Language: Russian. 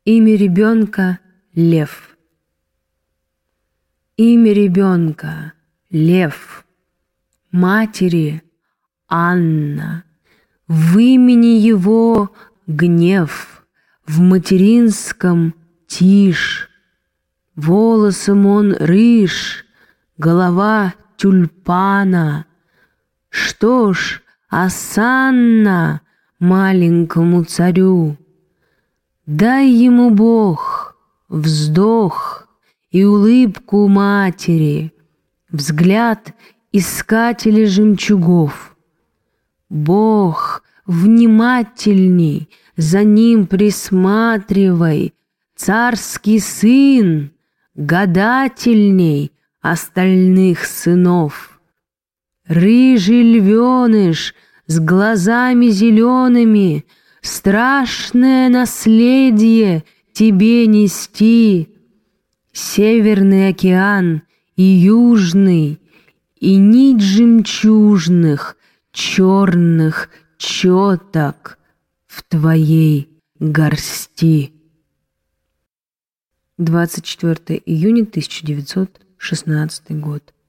Имя ребенка — Лев. Имя ребенка — Лев. Матери — Анна. В имени его гнев, в материнском тишь. Волосом он рыж, голова тюльпана. Что ж, осанна маленькому царю. Дай ему Бог вздох и улыбку матери, взгляд искателя жемчугов. Бог, внимательней, за ним присматривай, царский сын, гадательней остальных сынов. Рыжий львеныш с глазами зелеными, страшное наследие тебе нести. Северный океан и южный, и нить жемчужных, черных четок в твоей горсти. 24 июня 1916 год.